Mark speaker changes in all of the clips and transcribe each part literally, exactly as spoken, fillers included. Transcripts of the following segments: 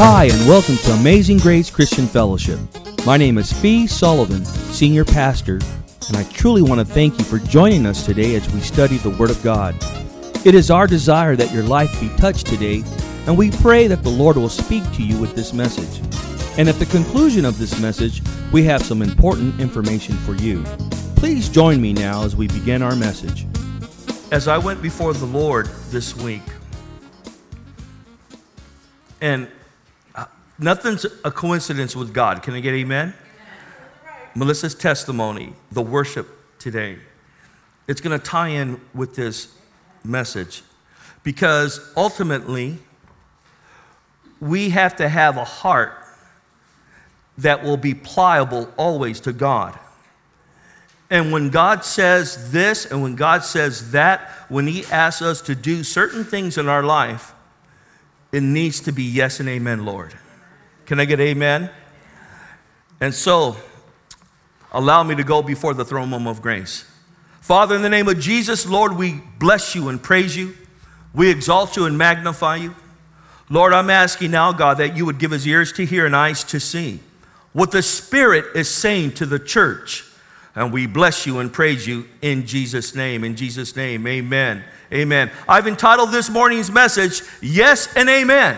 Speaker 1: Hi, and welcome to Amazing Grace Christian Fellowship. My name is Fee Sullivan, Senior Pastor, and I truly want to thank you for joining us today as we study the Word of God. It is our desire that your life be touched today, and we pray that the Lord will speak to you with this message. And at the conclusion of this message, we have some important information for you. Please join me now as we begin our message. As I went before the Lord this week, and nothing's a coincidence with God. Can I get amen? Amen. Melissa's testimony, the worship today, it's going to tie in with this message because ultimately we have to have a heart that will be pliable always to God. And when God says this and when God says that, when He asks us to do certain things in our life, it needs to be yes and amen, Lord. Can I get amen? And so, allow me to go before the throne room of grace. Father, in the name of Jesus, Lord, we bless you and praise you. We exalt you and magnify you. Lord, I'm asking now, God, that you would give us ears to hear and eyes to see what the Spirit is saying to the church. And we bless you and praise you in Jesus' name. In Jesus' name, amen. Amen. I've entitled this morning's message, Yes and Amen.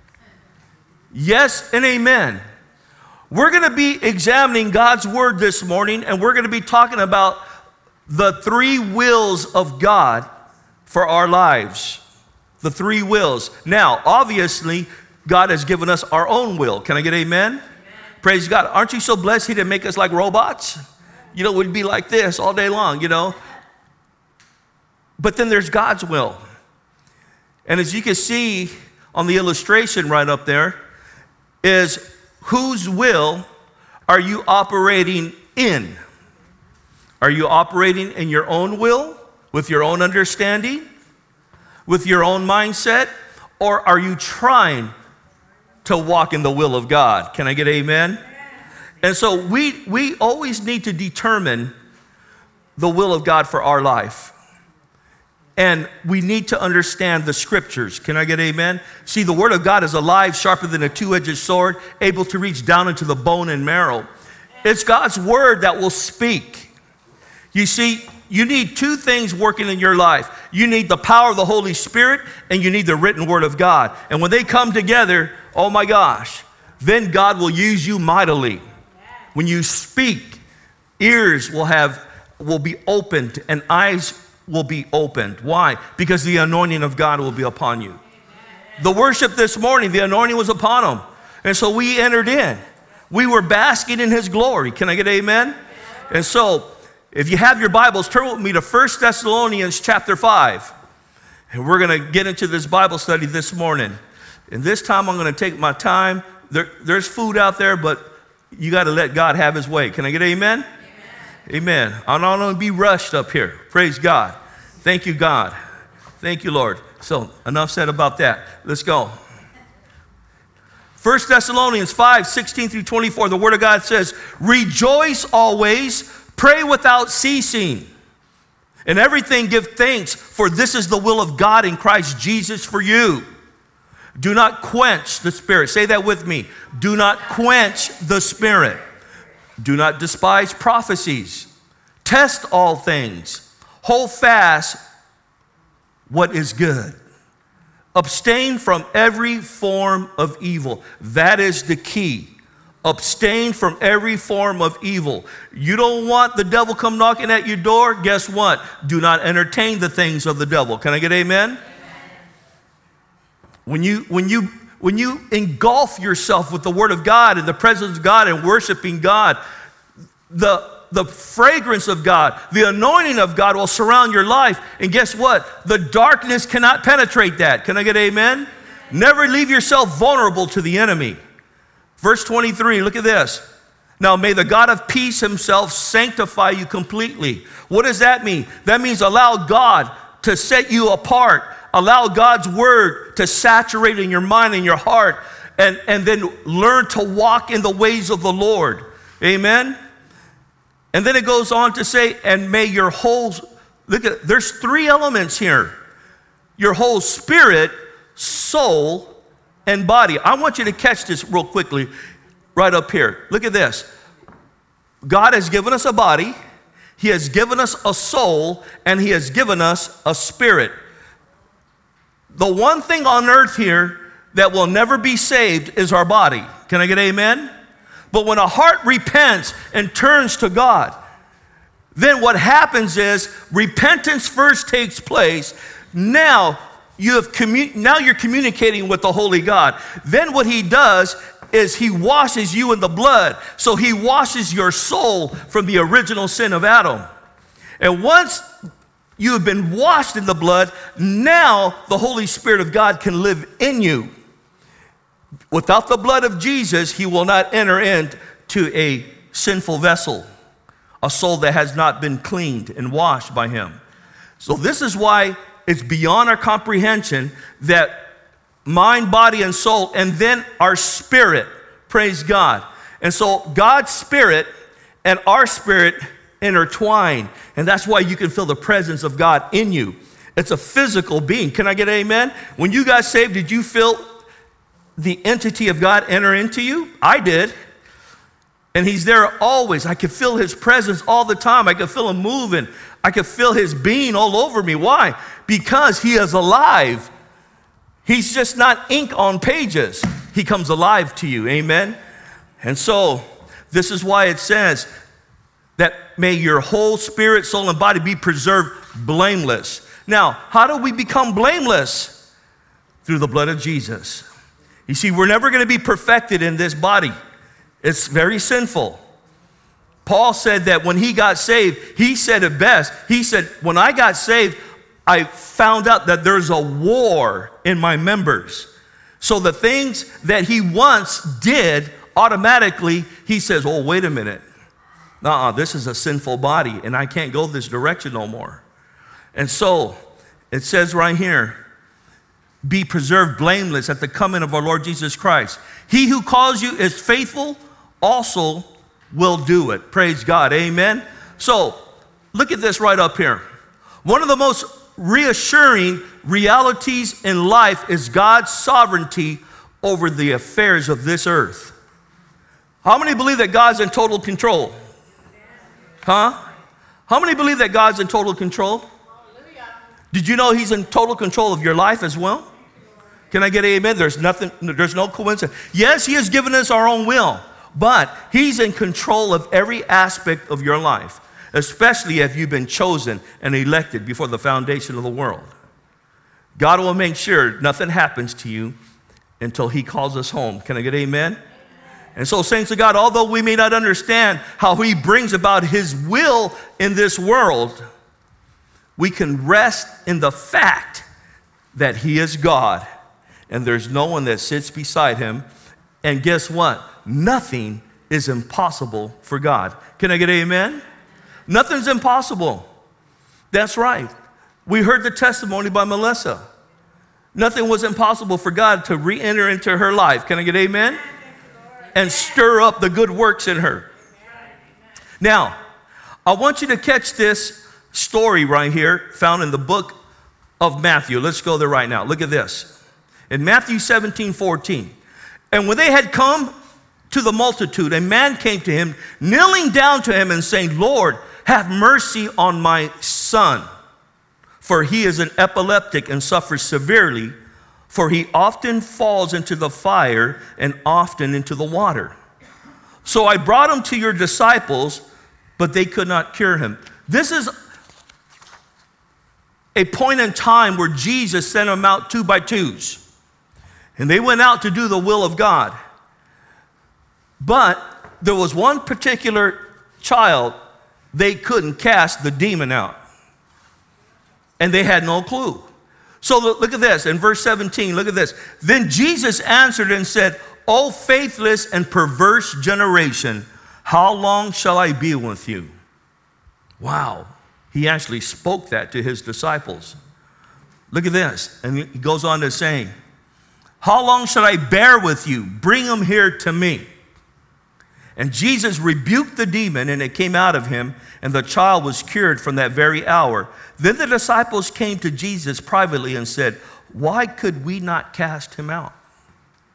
Speaker 1: Yes and amen. We're going to be examining God's Word this morning, and we're going to be talking about the three wills of God for our lives. The three wills. Now, obviously, God has given us our own will. Can I get amen? Amen. Praise God. Aren't you so blessed He didn't make us like robots? You know, we'd be like this all day long, you know. But then there's God's will. And as you can see on the illustration right up there, is whose will are you operating in? Are you operating in your own will, with your own understanding, with your own mindset, or are you trying to walk in the will of God? Can I get amen? And so we, we always need to determine the will of God for our life. And we need to understand the scriptures. Can I get amen? See, the word of God is alive, sharper than a two-edged sword, able to reach down into the bone and marrow. It's God's word that will speak. You see, you need two things working in your life. You need the power of the Holy Spirit, and you need the written word of God. And when they come together, oh my gosh, then God will use you mightily. When you speak, ears will have will be opened and eyes will be opened. Why? Because the anointing of God will be upon you. The worship this morning, the anointing was upon them. And so we entered in. We were basking in His glory. Can I get amen? And so, if you have your Bibles, turn with me to First Thessalonians chapter five. And we're going to get into this Bible study this morning. And this time I'm going to take my time. There, there's food out there, but you got to let God have His way. Can I get amen? Amen. I'm not going to be rushed up here. Praise God. Thank you, God. Thank you, Lord. So, enough said about that. Let's go. First Thessalonians five, sixteen through twenty-four, the Word of God says, rejoice always, pray without ceasing. In everything give thanks, for this is the will of God in Christ Jesus for you. Do not quench the Spirit. Say that with me. Do not quench the Spirit. Do not despise prophecies. Test all things. Hold fast what is good. Abstain from every form of evil. That is the key. Abstain from every form of evil. You don't want the devil come knocking at your door? Guess what? Do not entertain the things of the devil. Can I get amen? Amen. When you, when you, when you engulf yourself with the Word of God and the presence of God and worshiping God, the, the fragrance of God, the anointing of God will surround your life. And guess what? The darkness cannot penetrate that. Can I get amen? Amen. Never leave yourself vulnerable to the enemy. Verse twenty-three, look at this. Now may the God of peace Himself sanctify you completely. What does that mean? That means allow God to set you apart. Allow God's word to saturate in your mind and your heart, and, and then learn to walk in the ways of the Lord. Amen? And then it goes on to say, and may your whole, look at, there's three elements here. Your whole spirit, soul, and body. I want you to catch this real quickly right up here. Look at this. God has given us a body, He has given us a soul, and He has given us a spirit. The one thing on earth here that will never be saved is our body. Can I get amen? But when a heart repents and turns to God, then what happens is repentance first takes place. Now you have commu- now you're communicating with the Holy God. Then what He does is He washes you in the blood. So He washes your soul from the original sin of Adam. And once you have been washed in the blood, now the Holy Spirit of God can live in you. Without the blood of Jesus, He will not enter into a sinful vessel, a soul that has not been cleaned and washed by Him. So this is why it's beyond our comprehension that mind, body, and soul, and then our spirit, praise God. And so God's spirit and our spirit intertwine, and that's why you can feel the presence of God in you. It's a physical being. Can I get amen? When you got saved, did you feel the entity of God enter into you? I did. And He's there always. I could feel His presence all the time. I could feel Him moving. I could feel His being all over me. Why? Because He is alive. He's just not ink on pages. He comes alive to you. Amen? And so, this is why it says that may your whole spirit, soul, and body be preserved blameless. Now, how do we become blameless? Through the blood of Jesus. You see, we're never going to be perfected in this body. It's very sinful. Paul said that when he got saved, he said it best. He said, when I got saved, I found out that there's a war in my members. So the things that he once did, automatically, he says, oh, wait a minute. Uh-uh, this is a sinful body, and I can't go this direction no more. And so, it says right here, be preserved blameless at the coming of our Lord Jesus Christ. He who calls you is faithful, also will do it. Praise God, amen? So, look at this right up here. One of the most reassuring realities in life is God's sovereignty over the affairs of this earth. How many believe that God's in total control? Huh? How many believe that God's in total control? Did you know He's in total control of your life as well? Can I get an amen? There's nothing, there's no coincidence. Yes, He has given us our own will, but He's in control of every aspect of your life, especially if you've been chosen and elected before the foundation of the world. God will make sure nothing happens to you until He calls us home. Can I get an amen? And so, saints of God, although we may not understand how He brings about His will in this world, we can rest in the fact that He is God and there's no one that sits beside Him. And guess what? Nothing is impossible for God. Can I get an amen? Nothing's impossible. That's right. We heard the testimony by Melissa. Nothing was impossible for God to re-enter into her life. Can I get an amen? And stir up the good works in her. Now, I want you to catch this story right here found in the book of Matthew. Let's go there right now. Look at this. In Matthew seventeen fourteen. And when they had come to the multitude, a man came to Him, kneeling down to Him and saying, Lord, have mercy on my son, for he is an epileptic and suffers severely, for he often falls into the fire and often into the water. So I brought him to your disciples, but they could not cure him. This is a point in time where Jesus sent them out two by twos. And they went out to do the will of God. But there was one particular child they couldn't cast the demon out. And they had no clue. So look at this, in verse seventeen, look at this. Then Jesus answered and said, O faithless and perverse generation, how long shall I be with you? Wow. He actually spoke that to His disciples. Look at this. And he goes on to saying, how long shall I bear with you? Bring him here to me. And Jesus rebuked the demon, and it came out of him, and the child was cured from that very hour. Then the disciples came to Jesus privately and said, why could we not cast him out?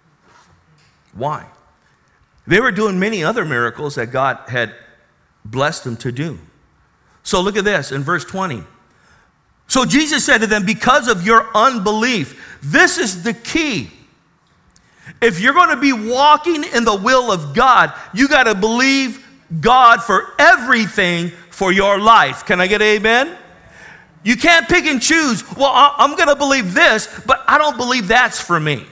Speaker 1: Why? They were doing many other miracles that God had blessed them to do. So look at this in verse twenty. So Jesus said to them, because of your unbelief, this is the key. If you're going to be walking in the will of God, you got to believe God for everything for your life. Can I get an amen? You can't pick and choose. Well, I'm going to believe this, but I don't believe that's for me.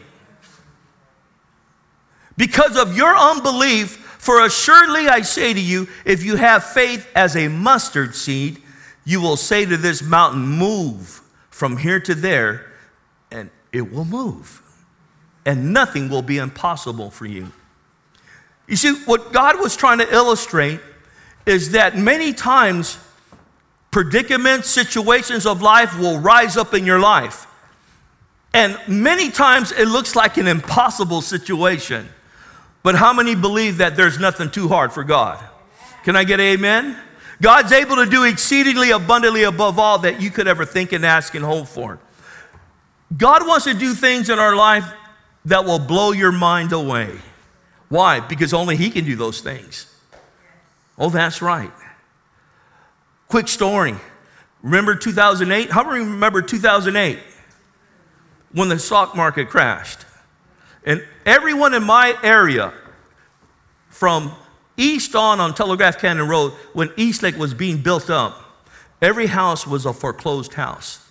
Speaker 1: Because of your unbelief, for assuredly I say to you, if you have faith as a mustard seed, you will say to this mountain, move from here to there, and it will move. And nothing will be impossible for you. You see, what God was trying to illustrate is that many times predicaments, situations of life will rise up in your life. And many times it looks like an impossible situation. But how many believe that there's nothing too hard for God? Can I get an amen? God's able to do exceedingly abundantly above all that you could ever think and ask and hope for. God wants to do things in our life that will blow your mind away. Why? Because only He can do those things. Oh, that's right. Quick story. Remember two thousand eight? How many remember two thousand eight? When the stock market crashed. And everyone in my area, from east on on Telegraph Canyon Road, when Eastlake was being built up, every house was a foreclosed house.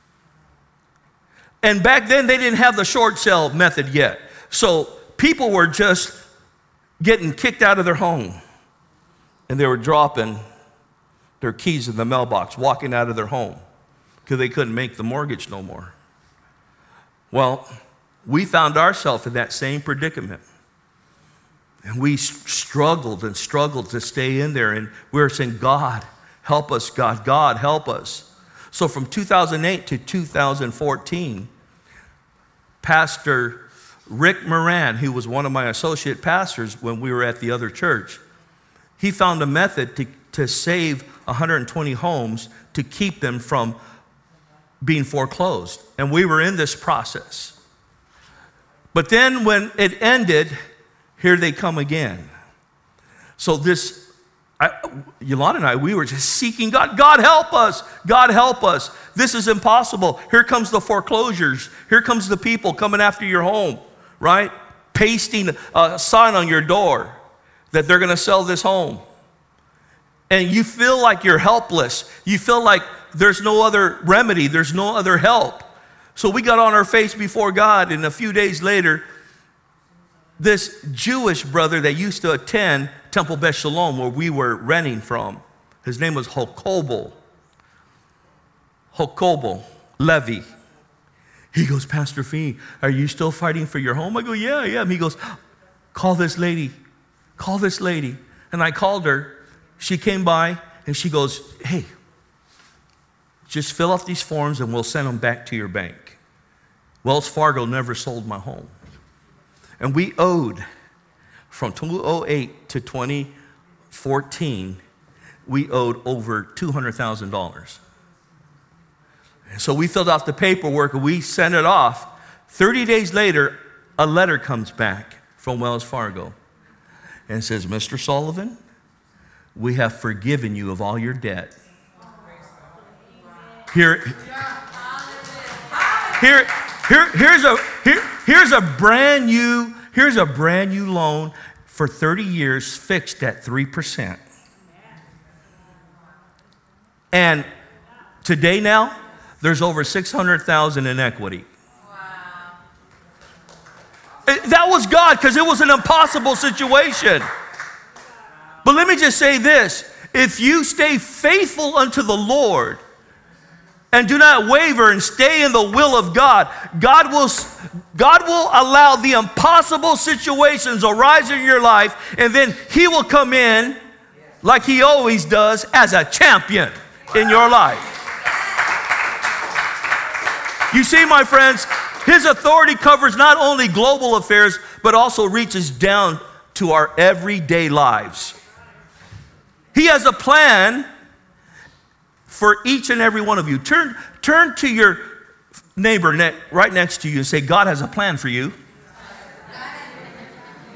Speaker 1: And back then, they didn't have the short sale method yet. So people were just getting kicked out of their home. And they were dropping their keys in the mailbox, walking out of their home because they couldn't make the mortgage no more. Well, we found ourselves in that same predicament. And we struggled and struggled to stay in there. And we were saying, God, help us, God, God, help us. So from two thousand eight to two thousand fourteen, Pastor Rick Moran, who was one of my associate pastors when we were at the other church, he found a method to, to save one hundred twenty homes to keep them from being foreclosed. And we were in this process. But then when it ended, here they come again. So this, I, Yolanda and I, we were just seeking God. God help us. God help us. This is impossible. Here comes the foreclosures. Here comes the people coming after your home, right? Pasting a sign on your door that they're going to sell this home. And you feel like you're helpless. You feel like there's no other remedy. There's no other help. So we got on our face before God, and a few days later, this Jewish brother that used to attend Temple Beth Shalom, where we were renting from, his name was Hokobo. Hokobo Levy. He goes, Pastor Fee, are you still fighting for your home? I go, yeah, yeah. And he goes, call this lady. Call this lady. And I called her. She came by, and she goes, hey, just fill out these forms, and we'll send them back to your bank. Wells Fargo never sold my home. And we owed, from two thousand eight to twenty fourteen, we owed over two hundred thousand dollars. And so we filled out the paperwork and we sent it off. thirty days later, a letter comes back from Wells Fargo and says, Mister Sullivan, we have forgiven you of all your debt. Here, here, here, here's a here, here's a brand new here's a brand new loan for thirty years, fixed at three percent. And today now, there's over six hundred thousand in equity. Wow. That was God, because it was an impossible situation. But let me just say this: if you stay faithful unto the Lord, and do not waver and stay in the will of God, God will, God will allow the impossible situations arise in your life, and then He will come in like He always does as a champion in your life. You see, my friends, His authority covers not only global affairs, but also reaches down to our everyday lives. He has a plan for each and every one of you. Turn, turn to your neighbor ne- right next to you and say, God has a plan for you.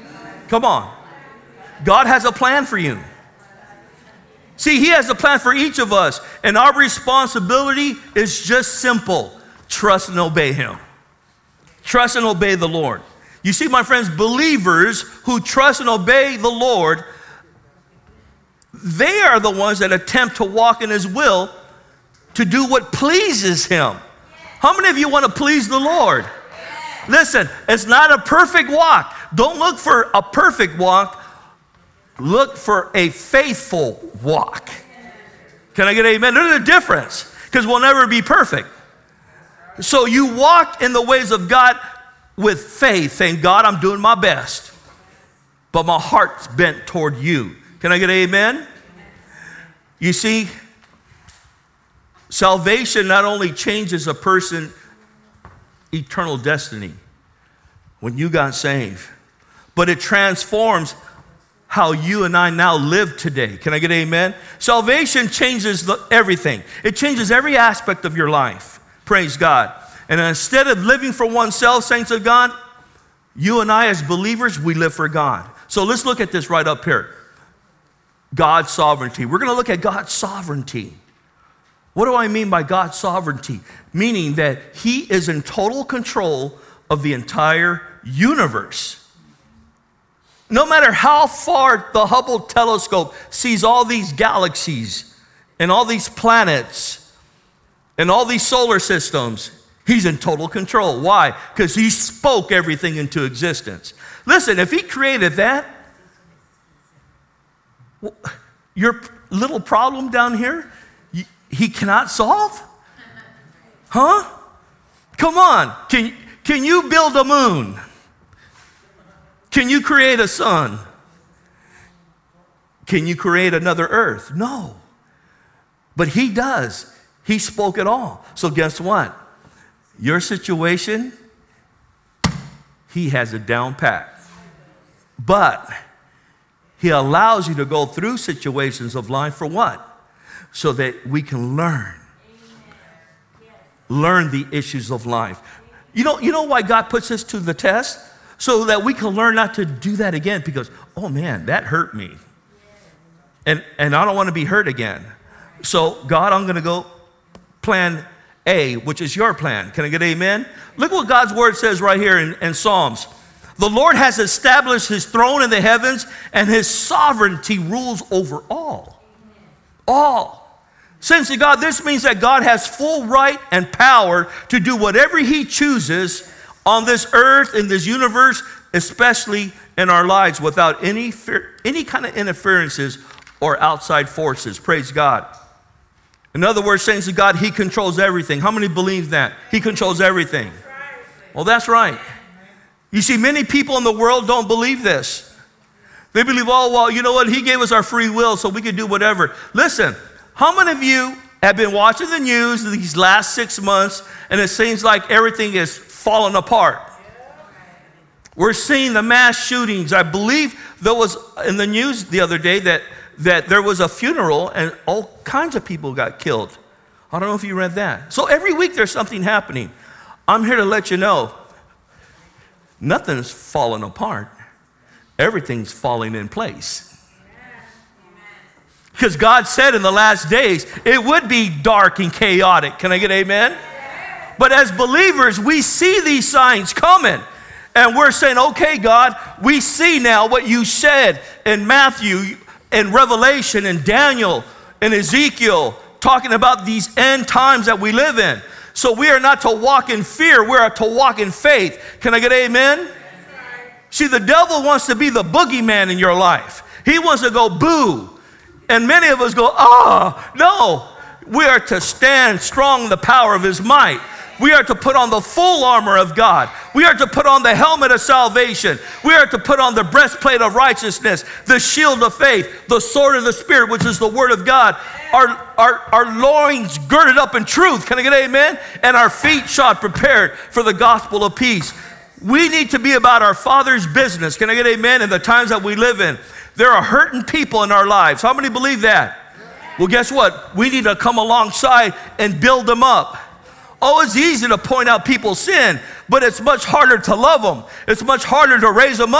Speaker 1: Come on. God has a plan for you. See, he has a plan for each of us, and our responsibility is just simple. Trust and obey him. Trust and obey the Lord. You see, my friends, believers who trust and obey the Lord, they are the ones that attempt to walk in his will to do what pleases him. How many of you want to please the Lord? Listen, it's not a perfect walk. Don't look for a perfect walk. Look for a faithful walk. Can I get an amen? There's a difference, because we'll never be perfect. So you walk in the ways of God with faith, saying, God, I'm doing my best, but my heart's bent toward you. Can I get an amen? You see, salvation not only changes a person's eternal destiny when you got saved, but it transforms how you and I now live today. Can I get an amen? Salvation changes the, everything. It changes every aspect of your life. Praise God. And instead of living for oneself, saints of God, you and I as believers, we live for God. So let's look at this right up here. God's sovereignty. We're going to look at God's sovereignty. What do I mean by God's sovereignty? Meaning that he is in total control of the entire universe. No matter how far the Hubble telescope sees all these galaxies and all these planets and all these solar systems, he's in total control. Why? Because he spoke everything into existence. Listen, if he created that, your little problem down here, he cannot solve? Huh? Come on. Can, can you build a moon? Can you create a sun? Can you create another earth? No. But he does. He spoke it all. So guess what? Your situation, he has it down pat. But he allows you to go through situations of life for what? So that we can learn. Learn the issues of life. You know, you know why God puts us to the test? So that we can learn not to do that again, because, oh man, that hurt me. And, and I don't want to be hurt again. So God, I'm going to go plan A, which is your plan. Can I get amen? Look what God's word says right here in, in Psalms. The Lord has established his throne in the heavens, and his sovereignty rules over all. All. Saints of God, this means that God has full right and power to do whatever he chooses on this earth, in this universe, especially in our lives, without any, any kind of interferences or outside forces. Praise God. In other words, saints of God, he controls everything. How many believe that? He controls everything. Well, that's right. You see, many people in the world don't believe this. They believe, oh, well, you know what? He gave us our free will so we could do whatever. Listen, how many of you have been watching the news these last six months and it seems like everything is falling apart? We're seeing the mass shootings. I believe there was in the news the other day that, that there was a funeral and all kinds of people got killed. I don't know if you read that. So every week there's something happening. I'm here to let you know, nothing's falling apart. Everything's falling in place. Because God said in the last days, it would be dark and chaotic. Can I get amen? But as believers, we see these signs coming. And we're saying, okay, God, we see now what you said in Matthew, in Revelation, in Daniel, in Ezekiel, talking about these end times that we live in. So we are not to walk in fear, we are to walk in faith. Can I get amen? See, the devil wants to be the boogeyman in your life. He wants to go boo. And many of us go, ah, oh, no. We are to stand strong in the power of his might. We are to put on the full armor of God. We are to put on the helmet of salvation. We are to put on the breastplate of righteousness, the shield of faith, the sword of the Spirit, which is the word of God. Our, our, our loins girded up in truth. Can I get amen? And our feet shod prepared for the gospel of peace. We need to be about our Father's business. Can I get amen? In the times that we live in. There are hurting people in our lives. How many believe that? Well, guess what? We need to come alongside and build them up. Oh, it's easy to point out people's sin, but it's much harder to love them. It's much harder to raise them up.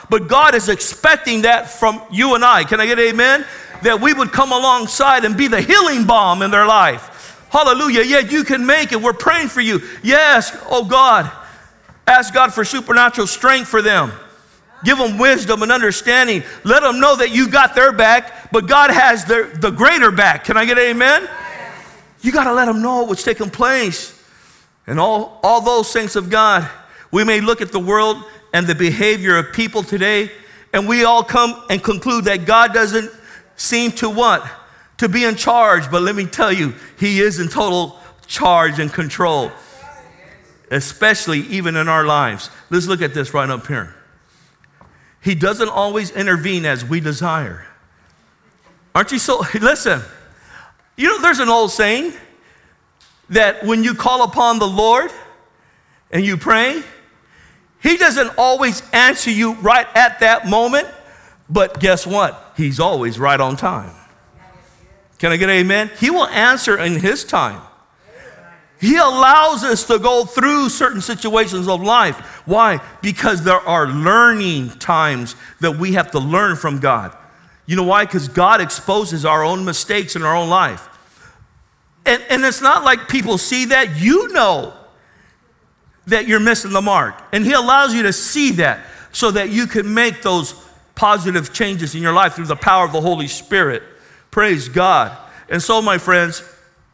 Speaker 1: But God is expecting that from you and I. Can I get an amen? That we would come alongside and be the healing balm in their life. Hallelujah. Yeah, you can make it. We're praying for you. Yes, oh God. Ask God for supernatural strength for them. Give them wisdom and understanding. Let them know that you got their back, but God has their, the greater back. Can I get an amen? You got to let them know what's taking place. And all, all those saints of God, we may look at the world and the behavior of people today, and we all come and conclude that God doesn't seem to what? To be in charge. But let me tell you, he is in total charge and control, especially even in our lives. Let's look at this right up here. He doesn't always intervene as we desire. Aren't you so, listen, you know, there's an old saying that when you call upon the Lord and you pray, he doesn't always answer you right at that moment, but guess what? He's always right on time. Can I get an amen? He will answer in his time. He allows us to go through certain situations of life. Why? Because there are learning times that we have to learn from God. You know why? Because God exposes our own mistakes in our own life. And, and it's not like people see that. You know that you're missing the mark. And he allows you to see that so that you can make those positive changes in your life through the power of the Holy Spirit. Praise God. And so, my friends,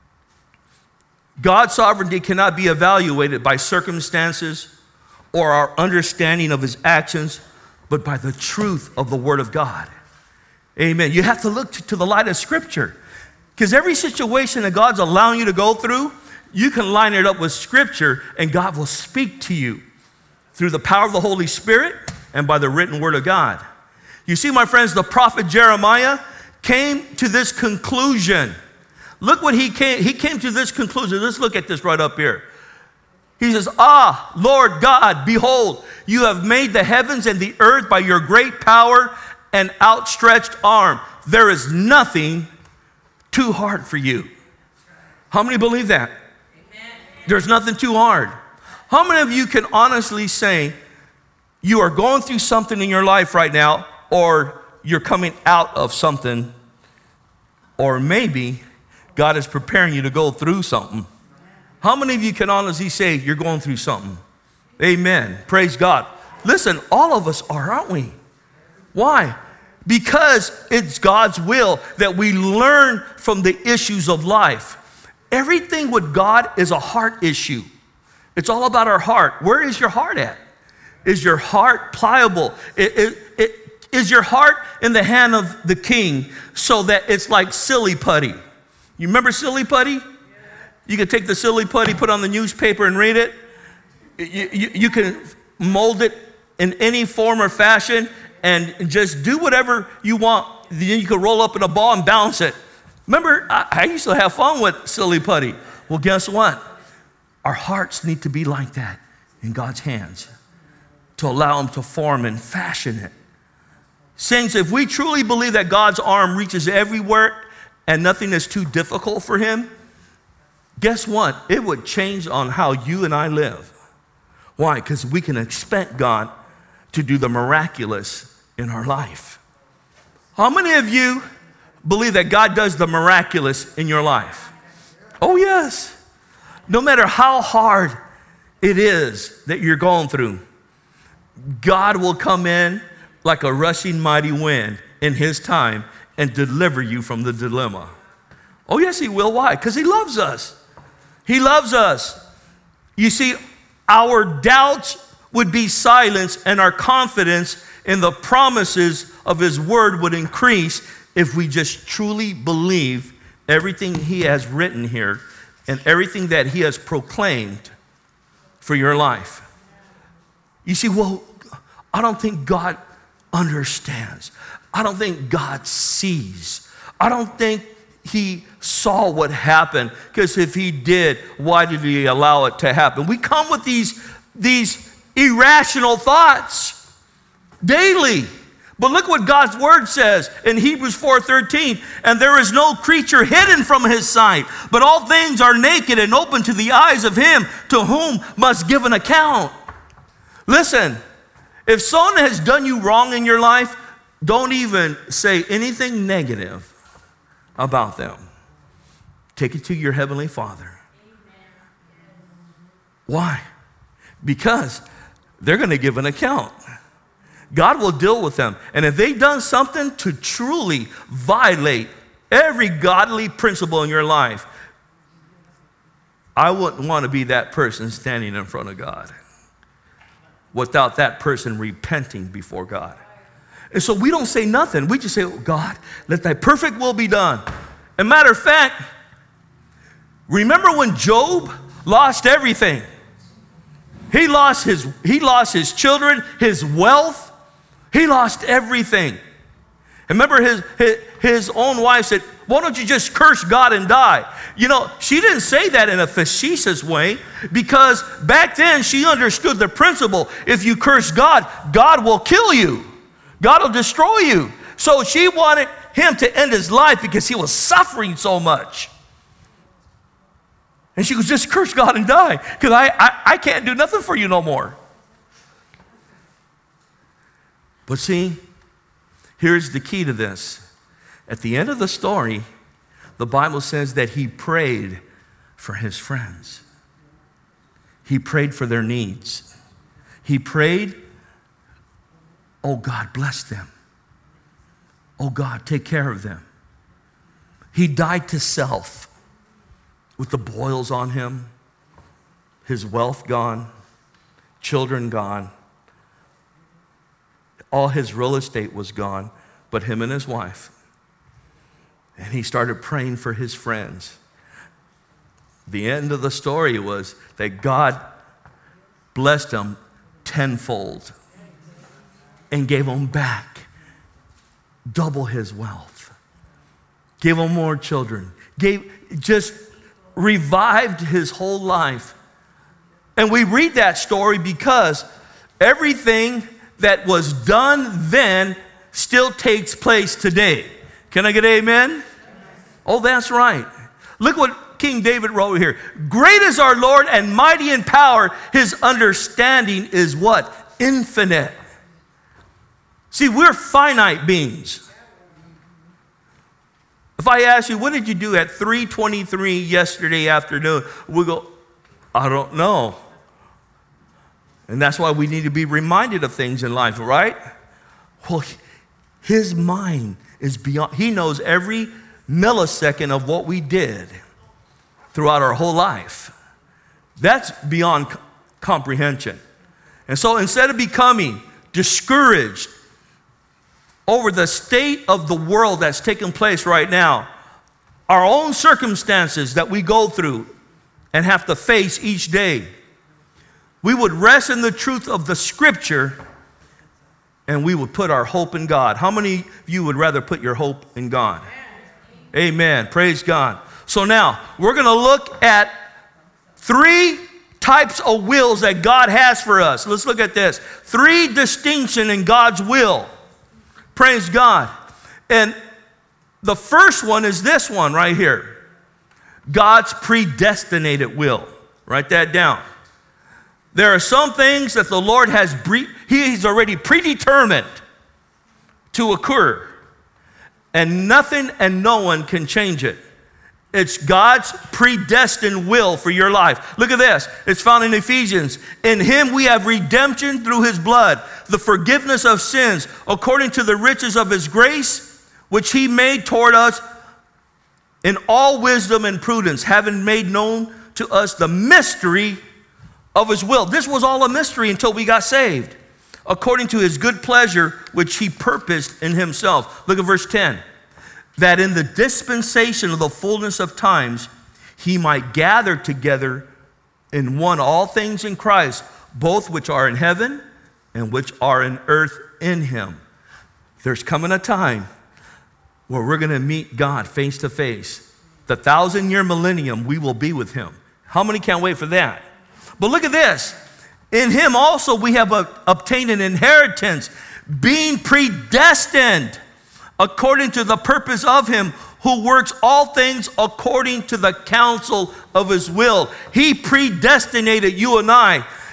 Speaker 1: God's sovereignty cannot be evaluated by circumstances or our understanding of his actions, but by the truth of the Word of God. Amen. You have to look to, to the light of Scripture, because every situation that God's allowing you to go through, you can line it up with Scripture, and God will speak to you through the power of the Holy Spirit and by the written Word of God. You see, my friends, the prophet Jeremiah came to this conclusion. Look what he came, he came to this conclusion. Let's look at this right up here. He says, ah, Lord God, behold, you have made the heavens and the earth by your great power and outstretched arm. There is nothing too hard for you. How many believe that? Amen. There's nothing too hard. How many of you can honestly say you are going through something in your life right now, or you're coming out of something, or maybe God is preparing you to go through something? How many of you can honestly say you're going through something? Amen. Praise God. Listen, all of us are, aren't we? Why? Because it's God's will that we learn from the issues of life. Everything with God is a heart issue. It's all about our heart. Where is your heart at? Is your heart pliable? It, it, it, is your heart in the hand of the king so that it's like silly putty? You remember silly putty? You can take the silly putty, put on the newspaper and read it. You, you, you can mold it in any form or fashion and just do whatever you want. Then you can roll up in a ball and bounce it. Remember, I, I used to have fun with silly putty. Well, guess what? Our hearts need to be like that in God's hands to allow him to form and fashion it. Saints, if we truly believe that God's arm reaches everywhere and nothing is too difficult for him, guess what? It would change on how you and I live. Why? Because we can expect God to do the miraculous in our life. How many of you believe that God does the miraculous in your life? Oh, yes. No matter how hard it is that you're going through, God will come in like a rushing mighty wind in his time and deliver you from the dilemma. Oh, yes, he will. Why? Because he loves us. He loves us. You see, our doubts would be silenced and our confidence in the promises of his word would increase if we just truly believe everything he has written here and everything that he has proclaimed for your life. You see, well, I don't think God understands. I don't think God sees. I don't think he saw what happened, because if he did, why did he allow it to happen? We come with these, these irrational thoughts daily. But look what God's word says in Hebrews four thirteen, and there is no creature hidden from his sight, but all things are naked and open to the eyes of him to whom must give an account. Listen, If someone has done you wrong in your life, don't even say anything negative about them. Take it to your Heavenly Father. Why? Because they're going to give an account. God will deal with them. And if they've done something to truly violate every godly principle in your life, I wouldn't want to be that person standing in front of God without that person repenting before God. And so we don't say nothing. We just say, oh, God, let thy perfect will be done. And matter of fact, remember when Job lost everything? He lost his, he lost his children, his wealth. He lost everything. And remember his, his, his own wife said, why don't you just curse God and die? You know, she didn't say that in a facetious way, because back then she understood the principle. If you curse God, God will kill you. God will destroy you. So she wanted him to end his life because he was suffering so much. And she goes, just curse God and die, because I, I, I can't do nothing for you no more. But see, here's the key to this. At the end of the story, the Bible says that he prayed for his friends. He prayed for their needs. He prayed, oh God, bless them. Oh God, take care of them. He died to self with the boils on him, his wealth gone, children gone. All his real estate was gone, but him and his wife. And he started praying for his friends. The end of the story was that God blessed him tenfold and gave him back double his wealth, gave him more children, gave, just revived his whole life. And we read that story because everything that was done then still takes place today. Can I get an amen? Oh, that's right. Look what King David wrote here. Great is our Lord and mighty in power. His understanding is what? Infinite. See, we're finite beings. If I ask you, what did you do at three twenty-three yesterday afternoon? We go, I don't know. And that's why we need to be reminded of things in life, right? Well, his mind is beyond, he knows every millisecond of what we did throughout our whole life. That's beyond comprehension. And so instead of becoming discouraged over the state of the world that's taking place right now, our own circumstances that we go through and have to face each day, we would rest in the truth of the Scripture, and we would put our hope in God. How many of you would rather put your hope in God? Amen. Amen. Praise God. So now, we're going to look at three types of wills that God has for us. Let's look at this. Three distinctions in God's will. Praise God. And the first one is this one right here. God's predestinated will. Write that down. There are some things that the Lord has, bre- He's already predetermined to occur. And nothing and no one can change it. It's God's predestined will for your life. Look at this. It's found in Ephesians. In him we have redemption through his blood, the forgiveness of sins, according to the riches of his grace, which he made toward us in all wisdom and prudence, having made known to us the mystery of his will. This was all a mystery until we got saved. According to his good pleasure, which he purposed in himself. Look at verse ten. That in the dispensation of the fullness of times, he might gather together in one all things in Christ, both which are in heaven and which are in earth in him. There's coming a time where we're going to meet God face to face. The thousand year millennium, we will be with him. How many can't wait for that? But look at this. In him also we have obtained an inheritance, being predestined according to the purpose of him who works all things according to the counsel of his will. He predestinated you and I.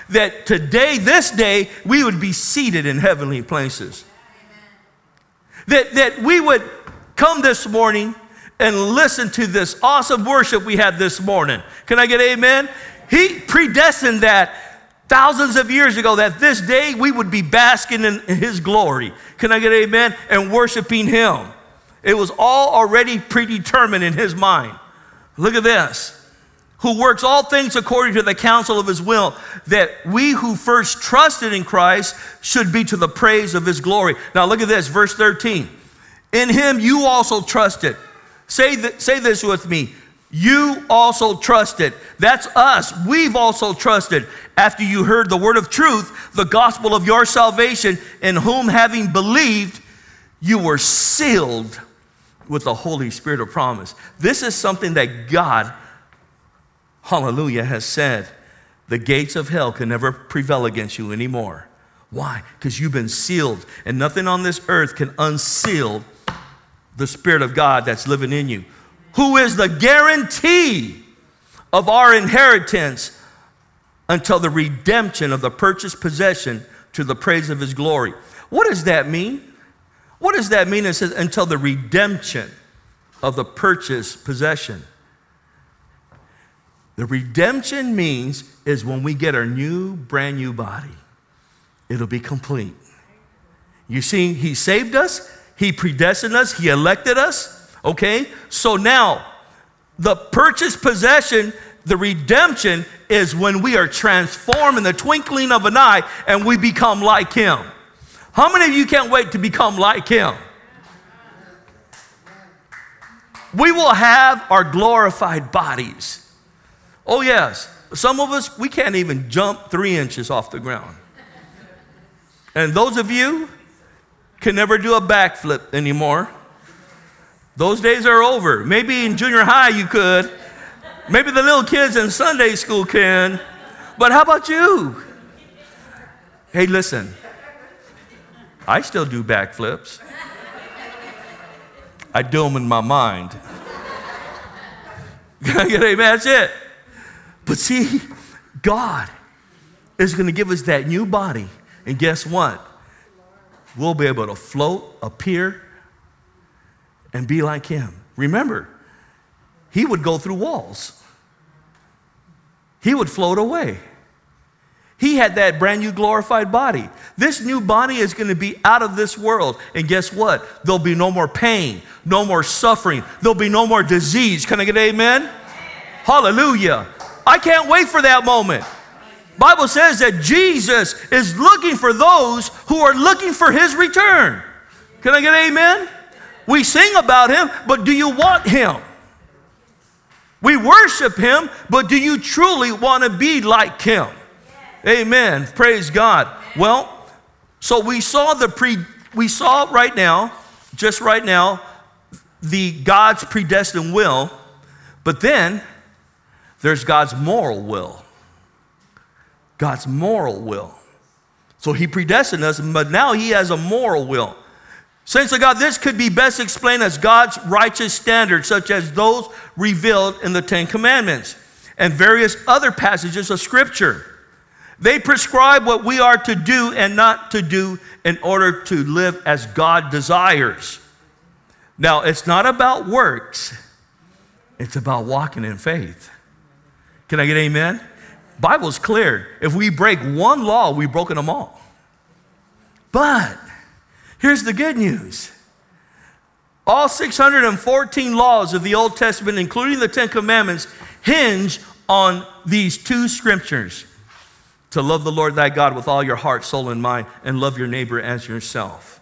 Speaker 1: that today, this day, we would be seated in heavenly places. That, that we would come this morning and listen to this awesome worship we had this morning. Can I get amen? He predestined that thousands of years ago, that this day we would be basking in his glory. Can I get amen? And worshiping him. It was all already predetermined in his mind. Look at this. Who works all things according to the counsel of his will, that we who first trusted in Christ should be to the praise of his glory. Now look at this, verse thirteen. In him you also trusted. Say, th- say this with me. You also trusted. That's us. We've also trusted. After you heard the word of truth, the gospel of your salvation, in whom having believed, you were sealed with the Holy Spirit of promise. This is something that God, hallelujah, has said. The gates of hell can never prevail against you anymore. Why? Because you've been sealed, and nothing on this earth can unseal the Spirit of God that's living in you, who is the guarantee of our inheritance until the redemption of the purchased possession to the praise of his glory. What does that mean? What does that mean? It says until the redemption of the purchased possession. The redemption means is when we get our new, brand new body. It'll be complete. You see, he saved us. He predestined us. He elected us. Okay? So now, the purchased possession, the redemption, is when we are transformed in the twinkling of an eye and we become like him. How many of you can't wait to become like him? We will have our glorified bodies. Oh yes, some of us, we can't even jump three inches off the ground. And those of you can never do a backflip anymore. Those days are over. Maybe in junior high you could. Maybe the little kids in Sunday school can. But how about you? Hey, listen. I still do backflips. I do them in my mind. Amen, that's it. But see, God is going to give us that new body. And guess what? We'll be able to float, appear, and be like him. Remember, he would go through walls. He would float away. He had that brand new glorified body. This new body is going to be out of this world. And guess what? There'll be no more pain, no more suffering. There'll be no more disease. Can I get an amen? Amen. Hallelujah. I can't wait for that moment. Bible says that Jesus is looking for those who are looking for his return. Can I get an amen? We sing about him, but do you want him? We worship him, but do you truly want to be like him? Amen. Praise God. Well, so we saw the pre we saw right now, just right now, the God's predestined will, but then there's God's moral will. God's moral will. So he predestined us, but now he has a moral will. Saints of God, this could be best explained as God's righteous standards, such as those revealed in the Ten Commandments and various other passages of Scripture. They prescribe what we are to do and not to do in order to live as God desires. Now, it's not about works. It's about walking in faith. Can I get amen? Bible's clear. If we break one law, we've broken them all. But here's the good news. All six hundred fourteen laws of the Old Testament, including the Ten Commandments, hinge on these two scriptures. To love the Lord thy God with all your heart, soul, and mind, and love your neighbor as yourself.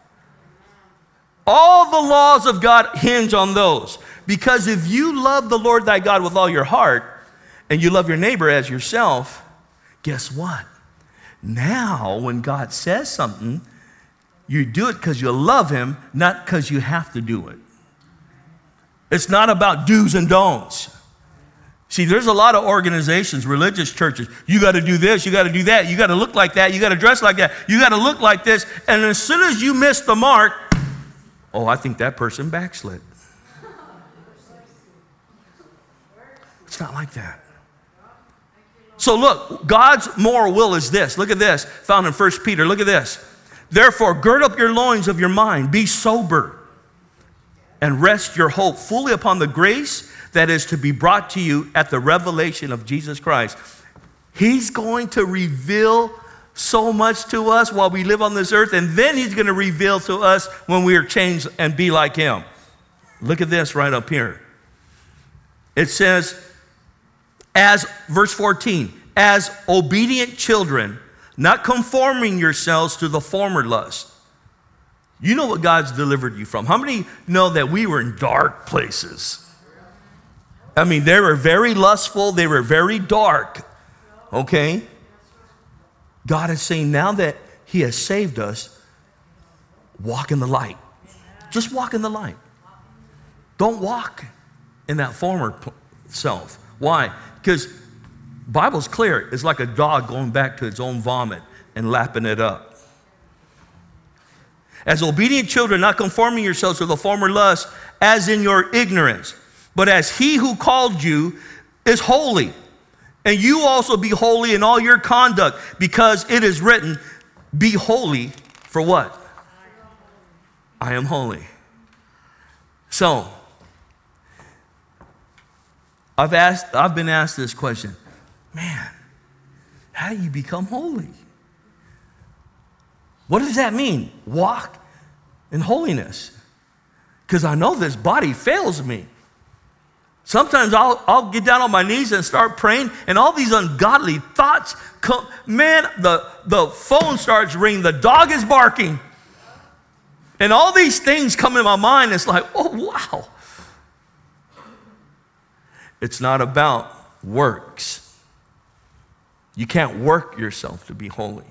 Speaker 1: All the laws of God hinge on those. Because if you love the Lord thy God with all your heart, and you love your neighbor as yourself, guess what? Now, when God says something, you do it because you love him, not because you have to do it. It's not about do's and don'ts. See, there's a lot of organizations, religious churches. You got to do this, you got to do that, you got to look like that, you got to dress like that, you got to look like this. And as soon as you miss the mark, oh, I think that person backslid. It's not like that. So look, God's moral will is this. Look at this, found in First Peter. Look at this. Therefore, gird up your loins of your mind, be sober, and rest your hope fully upon the grace that is to be brought to you at the revelation of Jesus Christ. He's going to reveal so much to us while we live on this earth, and then he's going to reveal to us when we are changed and be like him. Look at this right up here. It says, as, verse fourteen, as obedient children, not conforming yourselves to the former lust. You know what God's delivered you from. How many know that we were in dark places? I mean, they were very lustful. They were very dark. Okay? God is saying now that he has saved us, walk in the light. Just walk in the light. Don't walk in that former self. Why? Because Bible's clear. It's like a dog going back to its own vomit and lapping it up. As obedient children, not conforming yourselves to the former lust, as in your ignorance, but as he who called you is holy. And you also be holy in all your conduct, because it is written, be holy for what? I am holy. So, I've asked, I've been asked this question. Man, how do you become holy? What does that mean? Walk in holiness. Because I know this body fails me. Sometimes I'll, I'll get down on my knees and start praying, and all these ungodly thoughts come. Man, the, the phone starts ringing, the dog is barking. And all these things come in my mind. It's like, oh, wow. It's not about works. You can't work yourself to be holy.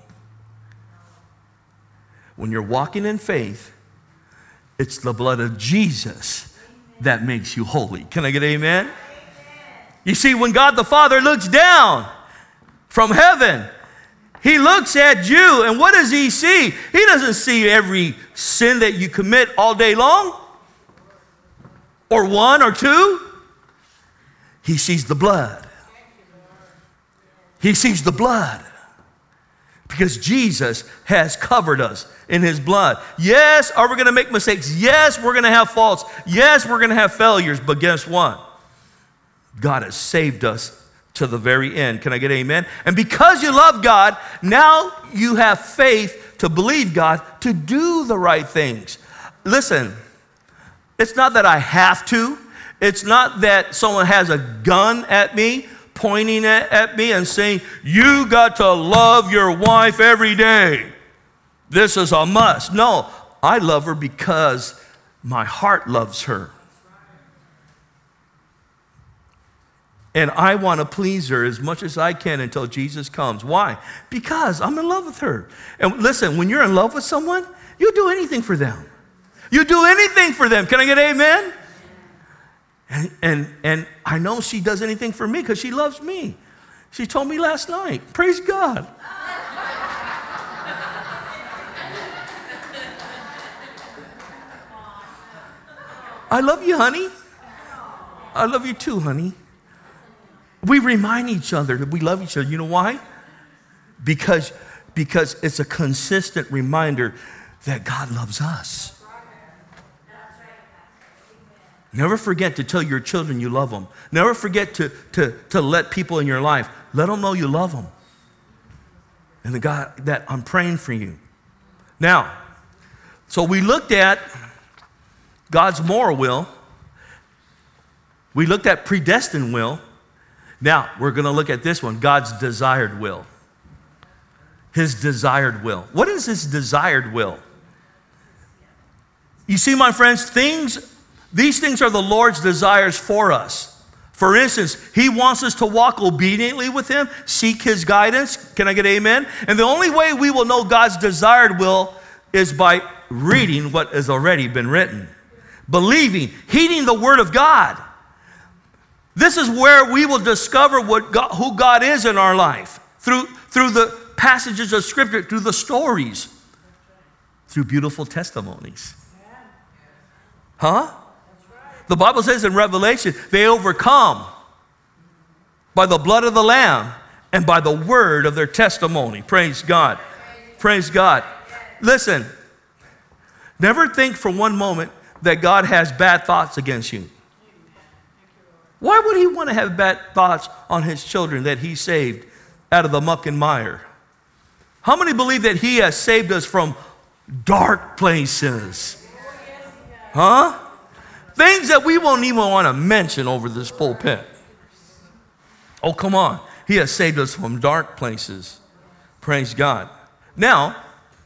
Speaker 1: When you're walking in faith, it's the blood of Jesus that makes you holy. Can I get amen? Amen? You see, when God the Father looks down from heaven, he looks at you, and what does he see? He doesn't see every sin that you commit all day long, or one or two. He sees the blood. He sees the blood. Because Jesus has covered us in his blood. Yes, are we going to make mistakes? Yes, we're going to have faults. Yes, we're going to have failures. But guess what? God has saved us to the very end. Can I get amen? And because you love God, now you have faith to believe God to do the right things. Listen, it's not that I have to. It's not that someone has a gun at me, pointing at, at me and saying, you got to love your wife every day. This is a must. No, I love her because my heart loves her. And I want to please her as much as I can until Jesus comes. Why? Because I'm in love with her. And listen, when you're in love with someone, you do anything for them. You do anything for them. Can I get amen? And, and, and I know she does anything for me because she loves me. She told me last night. Praise God. I love you, honey. I love you too, honey. We remind each other that we love each other. You know why? Because, because it's a consistent reminder that God loves us. Never forget to tell your children you love them. Never forget to, to, to let people in your life, let them know you love them. And the God, that I'm praying for you. Now, so we looked at God's moral will. We looked at predestined will. Now, we're going to look at this one, God's desired will. His desired will. What is his desired will? You see, my friends, things... These things are the Lord's desires for us. For instance, he wants us to walk obediently with him, seek his guidance. Can I get amen? And the only way we will know God's desired will is by reading what has already been written. Believing, heeding the word of God. This is where we will discover what God, who God is in our life. Through, through the passages of Scripture, through the stories. Through beautiful testimonies. Huh? The Bible says in Revelation, they overcome by the blood of the Lamb and by the word of their testimony. Praise God. Praise God. Listen, never think for one moment that God has bad thoughts against you. Why would he want to have bad thoughts on his children that he saved out of the muck and mire? How many believe that he has saved us from dark places? Huh? Things that we won't even want to mention over this pulpit. Oh, come on. He has saved us from dark places. Praise God. Now,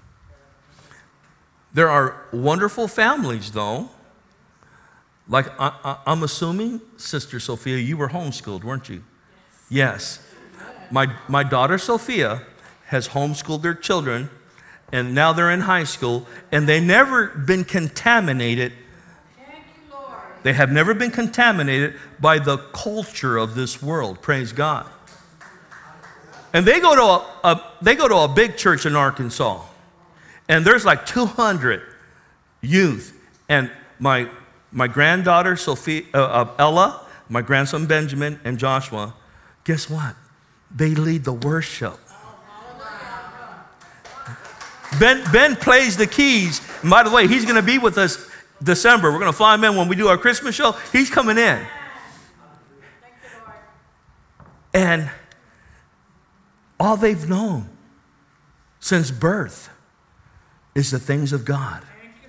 Speaker 1: there are wonderful families, though. Like, I, I, I'm assuming, Sister Sophia, you were homeschooled, weren't you? Yes. My, my daughter, Sophia, has homeschooled their children, and now they're in high school, and they've never been contaminated.
Speaker 2: Thank you, Lord.
Speaker 1: They have never been contaminated by the culture of this world. Praise God. And they go to a, a they go to a big church in Arkansas, and there's like two hundred youth, and my My granddaughter, Sophia, uh, uh, Ella, my grandson, Benjamin, and Joshua, guess what? They lead the worship. Ben, Ben plays the keys. And by the way, he's going to be with us December. We're going to fly him in when we do our Christmas show. He's coming in. And all they've known since birth is the things of God.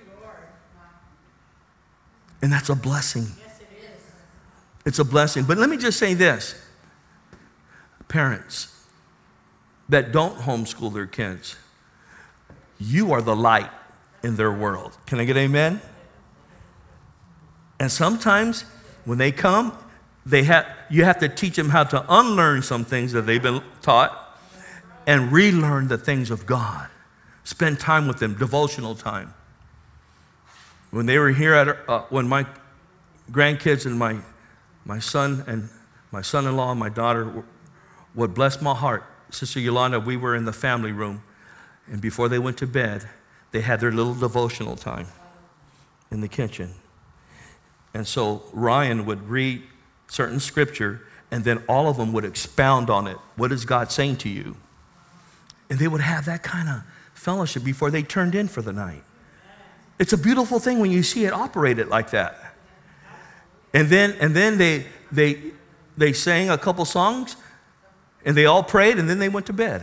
Speaker 1: And that's a blessing.
Speaker 2: Yes, it is.
Speaker 1: It's a blessing. But let me just say this. Parents that don't homeschool their kids, you are the light in their world. Can I get amen? And sometimes when they come, they have you have to teach them how to unlearn some things that they've been taught and relearn the things of God. Spend time with them, devotional time. When they were here, at uh, when my grandkids and my my son and my son-in-law and my daughter were, would bless my heart, Sister Yolanda, we were in the family room, and before they went to bed, they had their little devotional time in the kitchen. And so Ryan would read certain scripture, and then all of them would expound on it. What is God saying to you? And they would have that kind of fellowship before they turned in for the night. It's a beautiful thing when you see it operated like that. And then and then they they they sang a couple songs, and they all prayed, and then they went to bed.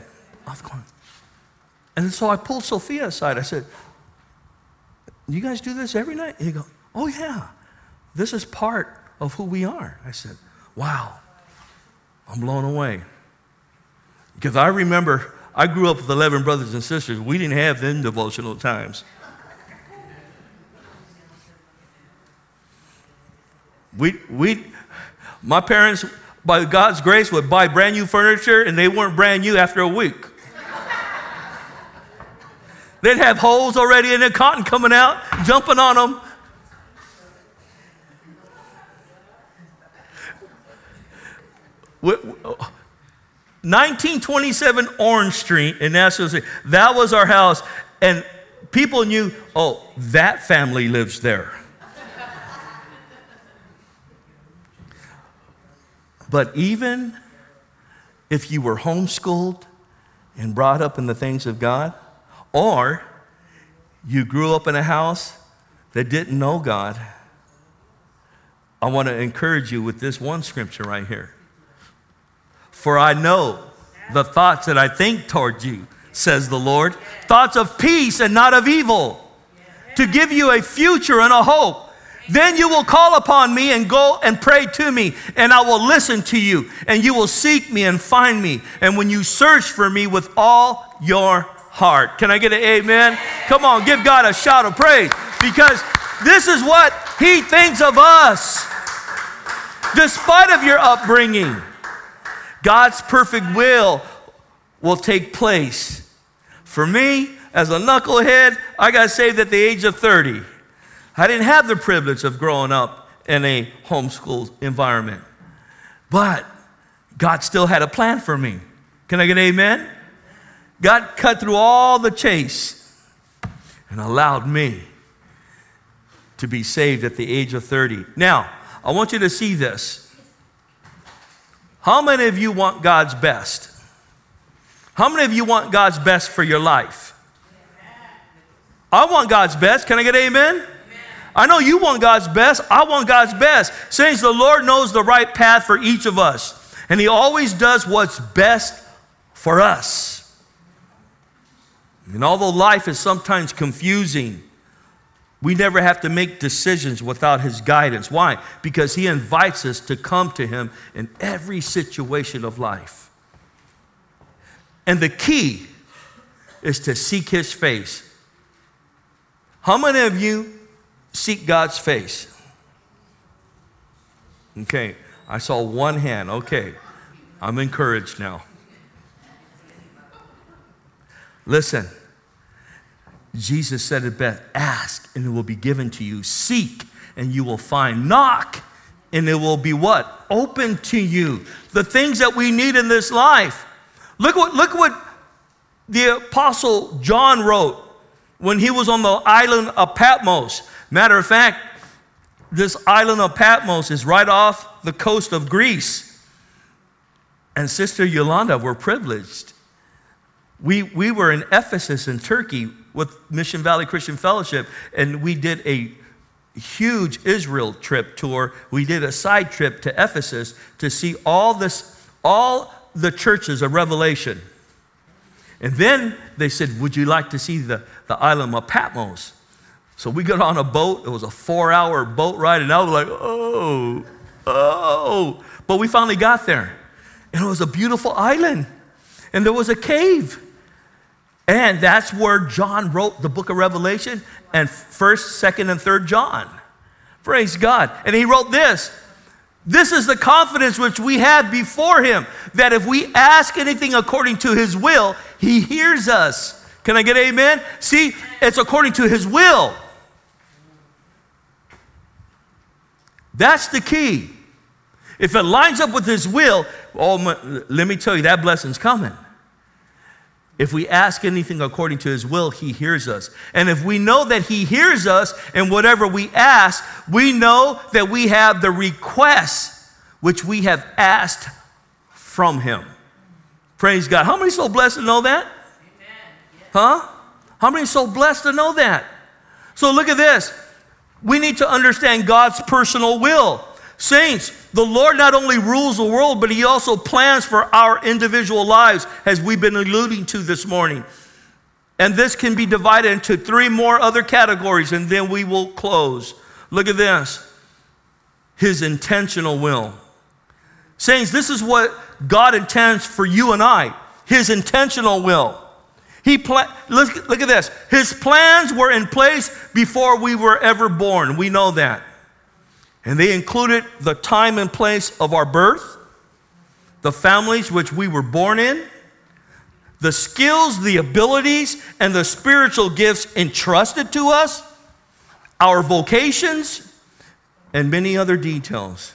Speaker 1: And so I pulled Sophia aside. I said, "You guys do this every night?" And he goes, "Oh yeah, this is part of who we are." I said, "Wow, I'm blown away." Because I remember I grew up with eleven brothers and sisters. We didn't have them devotional times. We, we, my parents, by God's grace, would buy brand new furniture, and they weren't brand new after a week. They'd have holes already in the cotton coming out, jumping on them. nineteen twenty-seven Orange Street in Nashville, that was our house, and people knew, oh, that family lives there. But even if you were homeschooled and brought up in the things of God, or you grew up in a house that didn't know God, I want to encourage you with this one scripture right here. For I know the thoughts that I think toward you, says the Lord, thoughts of peace and not of evil, to give you a future and a hope. Then you will call upon me and go and pray to me, and I will listen to you, and you will seek me and find me. And when you search for me with all your heart. Can I get an amen? Come on, give God a shout of praise, because this is what he thinks of us. Despite of your upbringing, God's perfect will will take place. For me, as a knucklehead, I got saved at the age of thirty. I didn't have the privilege of growing up in a homeschool environment. But God still had a plan for me. Can I get an amen? God cut through all the chase and allowed me to be saved at the age of thirty. Now, I want you to see this. How many of you want God's best? How many of you want God's best for your life? I want God's best. Can I get amen? Amen. I know you want God's best. I want God's best. Saints, the Lord knows the right path for each of us. And he always does what's best for us. And although life is sometimes confusing, we never have to make decisions without his guidance. Why? Because he invites us to come to him in every situation of life. And the key is to seek his face. How many of you seek God's face? Okay, I saw one hand. Okay, I'm encouraged now. Listen, Jesus said it best, ask and it will be given to you. Seek and you will find. Knock and it will be what? Open to you. The things that we need in this life. Look what, look what the Apostle John wrote when he was on the island of Patmos. Matter of fact, this island of Patmos is right off the coast of Greece. And Sister Yolanda, we're privileged. We, we were in Ephesus in Turkey with Mission Valley Christian Fellowship, and we did a huge Israel trip tour. We did a side trip to Ephesus to see all this, all the churches of Revelation. And then they said, would you like to see the, the island of Patmos? So we got on a boat. It was a four-hour boat ride, and I was like, oh, oh. But we finally got there, and it was a beautiful island, and there was a cave. And that's where John wrote the book of Revelation and first, second, and third John. Praise God. And he wrote this. This is the confidence which we have before him, that if we ask anything according to his will, he hears us. Can I get amen? See, it's according to his will. That's the key. If it lines up with his will, oh, let me tell you, that blessing's coming. If we ask anything according to his will, he hears us. And if we know that he hears us in whatever we ask, we know that we have the request which we have asked from him. Praise God. How many so blessed to know that? Amen. Huh? How many so blessed to know that? So look at this. We need to understand God's personal will. Saints, the Lord not only rules the world, but he also plans for our individual lives, as we've been alluding to this morning. And this can be divided into three more other categories, and then we will close. Look at this. His intentional will. Saints, this is what God intends for you and I. His intentional will. He pla- look, look at this. His plans were in place before we were ever born. We know that. And they included the time and place of our birth, the families which we were born in, the skills, the abilities, and the spiritual gifts entrusted to us, our vocations, and many other details.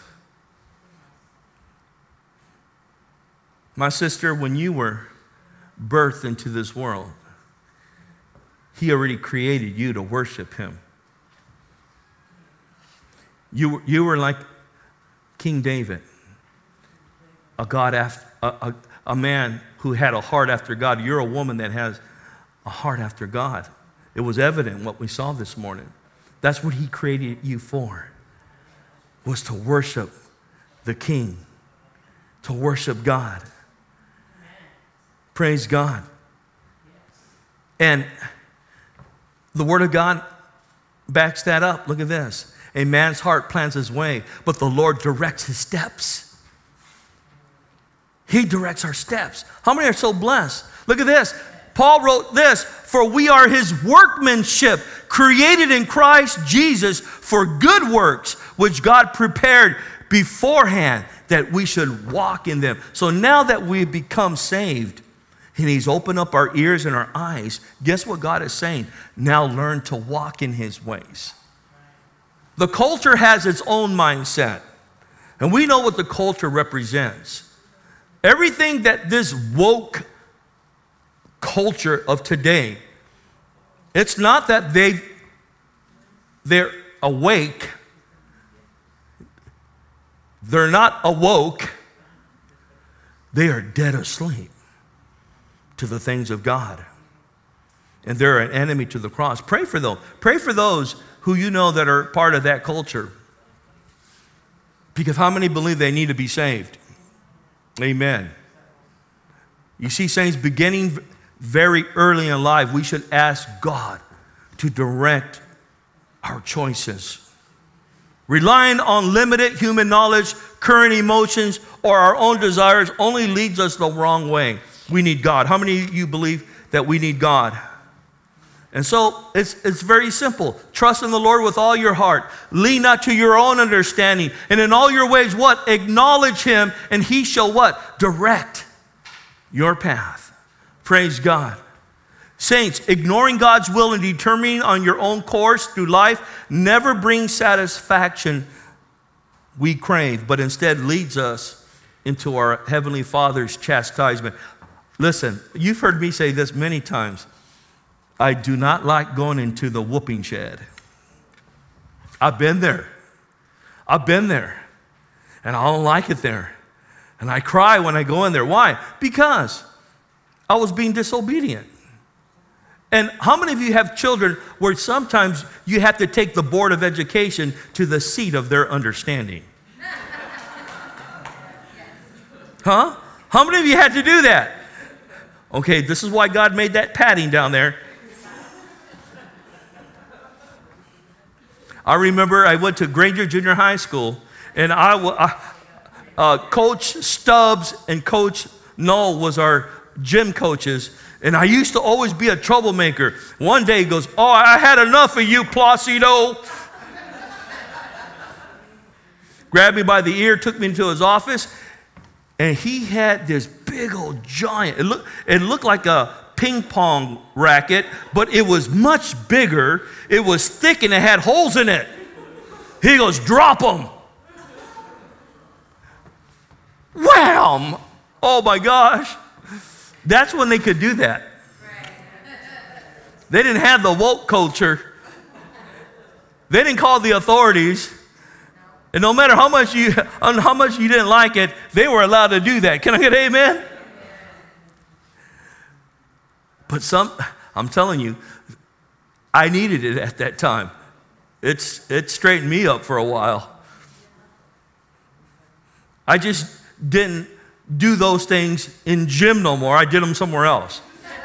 Speaker 1: My sister, when you were birthed into this world, he already created you to worship him. You, you were like King David, a God after, a, a, a man who had a heart after God. You're a woman that has a heart after God. It was evident what we saw this morning. That's what he created you for, was to worship the King, to worship God. Praise God. And the Word of God backs that up. Look at this. A man's heart plans his way, but the Lord directs his steps. He directs our steps. How many are so blessed? Look at this. Paul wrote this, for we are his workmanship, created in Christ Jesus for good works, which God prepared beforehand that we should walk in them. So now that we've become saved, and he's opened up our ears and our eyes, guess what God is saying? Now learn to walk in his ways. The culture has its own mindset, and we know what the culture represents. Everything that this woke culture of today, it's not that they, they're awake, they're not awoke, they are dead asleep to the things of God. And they're an enemy to the cross. Pray for them. Pray for those who you know that are part of that culture. Because how many believe they need to be saved? Amen. You see, saints, beginning very early in life, we should ask God to direct our choices. Relying on limited human knowledge, current emotions, or our own desires only leads us the wrong way. We need God. How many of you believe that we need God? And so it's, it's very simple. Trust in the Lord with all your heart. Lean not to your own understanding. And in all your ways, what? Acknowledge him, and he shall what? Direct your path. Praise God. Saints, ignoring God's will and determining on your own course through life never brings satisfaction we crave, but instead leads us into our Heavenly Father's chastisement. Listen, you've heard me say this many times. I do not like going into the whooping shed. I've been there. I've been there. And I don't like it there. And I cry when I go in there. Why? Because I was being disobedient. And how many of you have children where sometimes you have to take the Board of Education to the seat of their understanding? Huh? How many of you had to do that? Okay, this is why God made that padding down there. I remember I went to Granger Junior High School, and I, uh, uh, Coach Stubbs and Coach Knoll was our gym coaches, and I used to always be a troublemaker. One day he goes, oh, I had enough of you, Placido. Grabbed me by the ear, took me into his office, and he had this big old giant, it looked, it looked like a ping pong racket, but it was much bigger. It was thick and it had holes in it. He goes, drop them. Wham! Oh my gosh. That's when they could do that. They didn't have the woke culture. They didn't call the authorities. And no matter how much you how much you didn't like it, they were allowed to do that. Can I get amen? But some, I'm telling you, I needed it at that time. It's it straightened me up for a while. I just didn't do those things in gym no more. I did them somewhere else.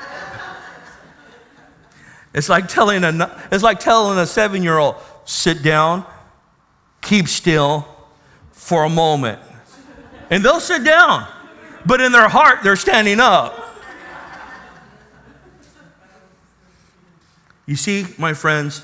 Speaker 1: It's like telling a it's like telling a seven-year-old, sit down, keep still for a moment. And they'll sit down, but in their heart, they're standing up. You see, my friends,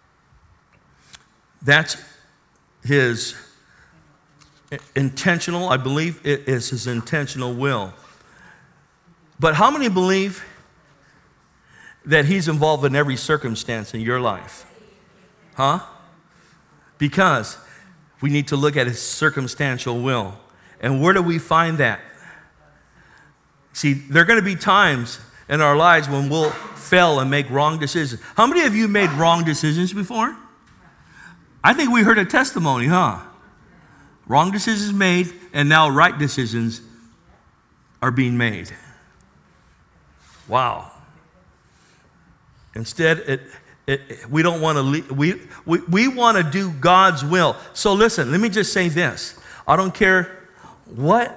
Speaker 1: that's his intentional, I believe it is his intentional will. But how many believe that he's involved in every circumstance in your life? Huh? Because we need to look at his circumstantial will. And where do we find that? See, there are going to be times in our lives when we'll fail and make wrong decisions. How many of you made wrong decisions before? I think we heard a testimony, huh? Wrong decisions made, and now right decisions are being made. Wow. Instead, it, it, we don't want to, we, we, we want to do God's will. So listen, let me just say this. I don't care what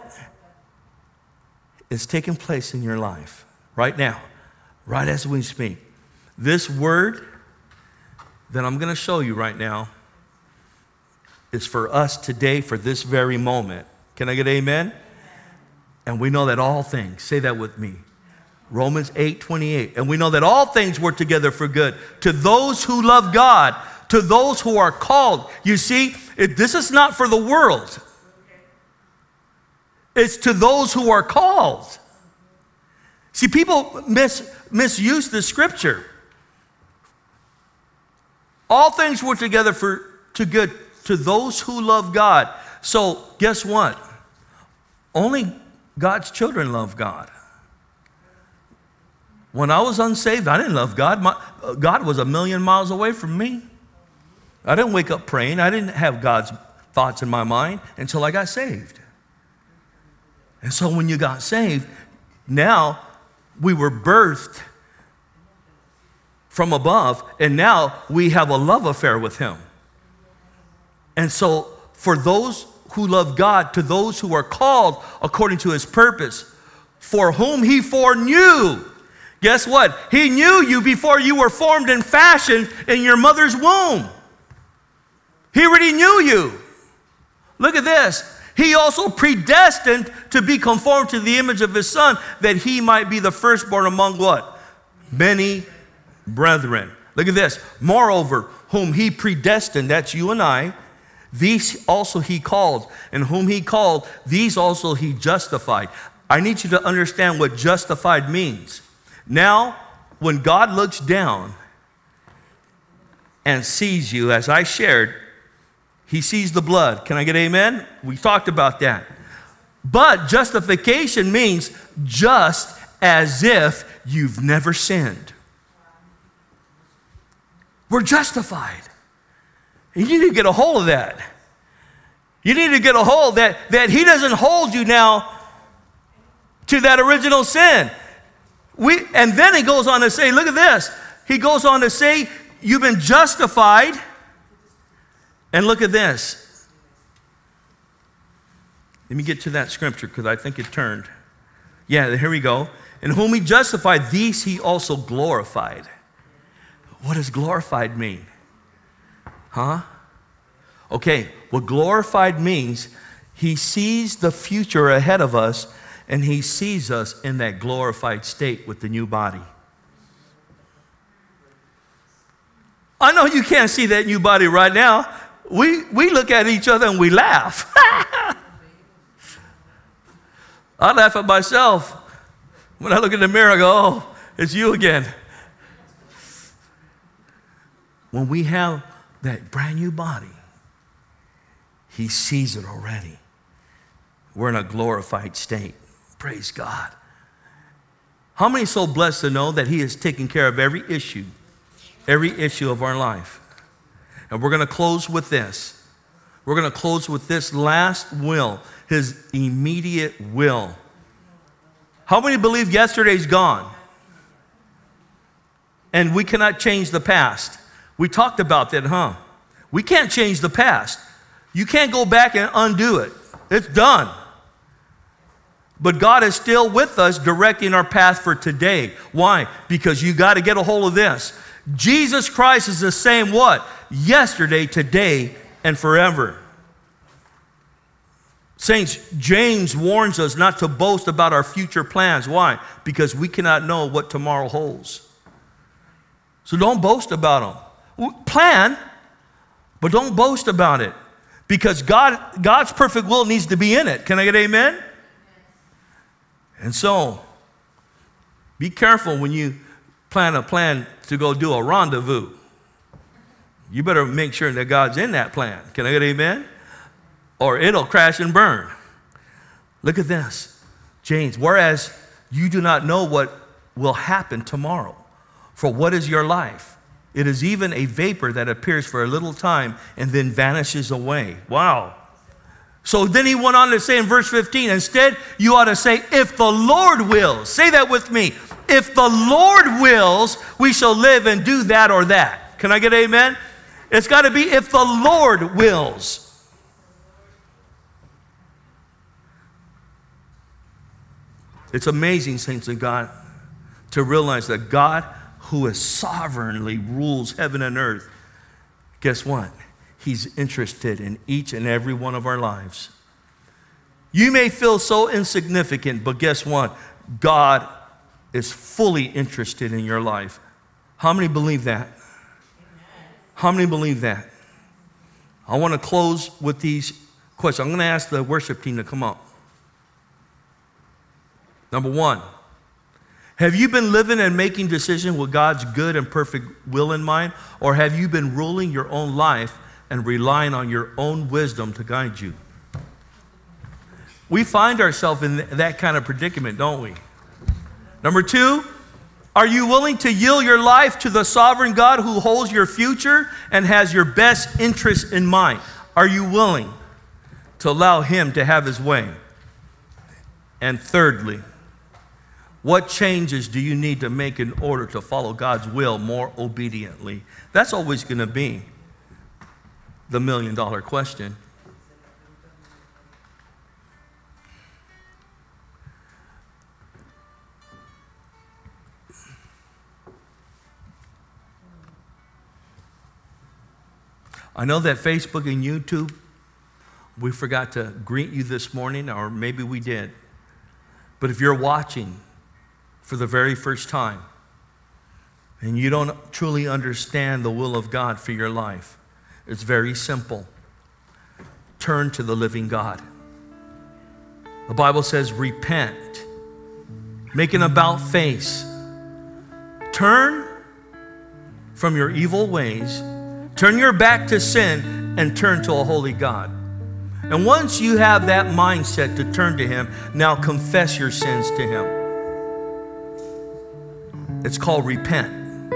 Speaker 1: is taking place in your life right now, right as we speak. This word that I'm going to show you right now is for us today, for this very moment. Can I get amen? And we know that all things, say that with me, Romans eight twenty-eight. And we know that all things work together for good to those who love God, to those who are called. You see, it, this is not for the world. It's to those who are called. See, people mis, misuse the scripture. All things work together for to good to those who love God. So guess what? Only God's children love God. When I was unsaved, I didn't love God. My, God was a million miles away from me. I didn't wake up praying. I didn't have God's thoughts in my mind until I got saved. And so when you got saved, now we were birthed from above, and now we have a love affair with him. And so for those who love God, to those who are called according to his purpose, for whom he foreknew, guess what? He knew you before you were formed and fashioned in your mother's womb. He already knew you. Look at this. He also predestined to be conformed to the image of his Son, that he might be the firstborn among what? Many brethren. Look at this. Moreover, whom he predestined, that's you and I, these also he called. And whom he called, these also he justified. I need you to understand what justified means. Now, when God looks down and sees you, as I shared, he sees the blood. Can I get amen? We talked about that. But justification means just as if you've never sinned. We're justified. You need to get a hold of that. You need to get a hold that, that he doesn't hold you now to that original sin. We, and then he goes on to say, look at this. He goes on to say, you've been justified. And look at this. Let me get to that scripture because I think it turned. Yeah, here we go. And whom he justified, these he also glorified. What does glorified mean? Huh? Okay, what glorified means, he sees the future ahead of us, and he sees us in that glorified state with the new body. I know you can't see that new body right now. We, we look at each other and we laugh. I laugh at myself. When I look in the mirror, I go, oh, it's you again. When we have that brand new body, he sees it already. We're in a glorified state. Praise God. How many are so blessed to know that he is taking care of every issue, every issue of our life? And we're going to close with this. We're going to close with this last will, his immediate will. How many believe yesterday's gone? And we cannot change the past. We talked about that, huh? We can't change the past. You can't go back and undo it. It's done. But God is still with us, directing our path for today. Why? Because you got to get a hold of this. Jesus Christ is the same what? Yesterday, today, and forever. Saints, James warns us not to boast about our future plans. Why? Because we cannot know what tomorrow holds. So don't boast about them. Plan, but don't boast about it. Because God, God's perfect will needs to be in it. Can I get amen? And so, be careful when you plan a plan to go do a rendezvous. You better make sure that God's in that plan. Can I get amen? Or it'll crash and burn. Look at this. James, whereas you do not know what will happen tomorrow. For what is your life? It is even a vapor that appears for a little time and then vanishes away. Wow. So then he went on to say in verse fifteen, instead you ought to say, if the Lord wills. Say that with me. If the Lord wills, we shall live and do that or that. Can I get amen? It's got to be if the Lord wills. It's amazing, saints of God, to realize that God, who is sovereignly rules heaven and earth, guess what? He's interested in each and every one of our lives. You may feel so insignificant, but guess what? God is fully interested in your life. How many believe that? How many believe that? I want to close with these questions. I'm going to ask the worship team to come up. Number one, have you been living and making decisions with God's good and perfect will in mind? Or have you been ruling your own life and relying on your own wisdom to guide you? We find ourselves in that kind of predicament, don't we? Number two, are you willing to yield your life to the sovereign God who holds your future and has your best interests in mind? Are you willing to allow him to have his way? And thirdly, What changes do you need to make in order to follow God's will more obediently? That's always going to be the million dollar question. I know that Facebook and YouTube, we forgot to greet you this morning, or maybe we did. But if you're watching for the very first time and you don't truly understand the will of God for your life, it's very simple. Turn to the living God. The Bible says, repent. Make an about face. Turn from your evil ways. Turn your back to sin and turn to a holy God. And once you have that mindset to turn to Him, now confess your sins to Him. It's called repent.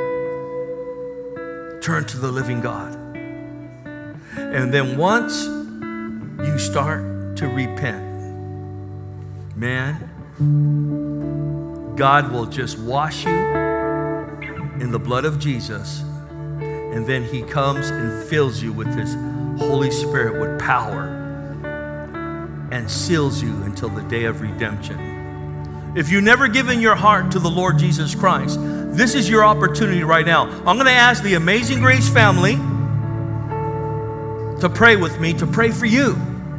Speaker 1: Turn to the living God. And then once you start to repent, man, God will just wash you in the blood of Jesus. And then He comes and fills you with His Holy Spirit with power and seals you until the day of redemption. If you've never given your heart to the Lord Jesus Christ, this is your opportunity right now. I'm going to ask the Amazing Grace family to pray with me, to pray for you.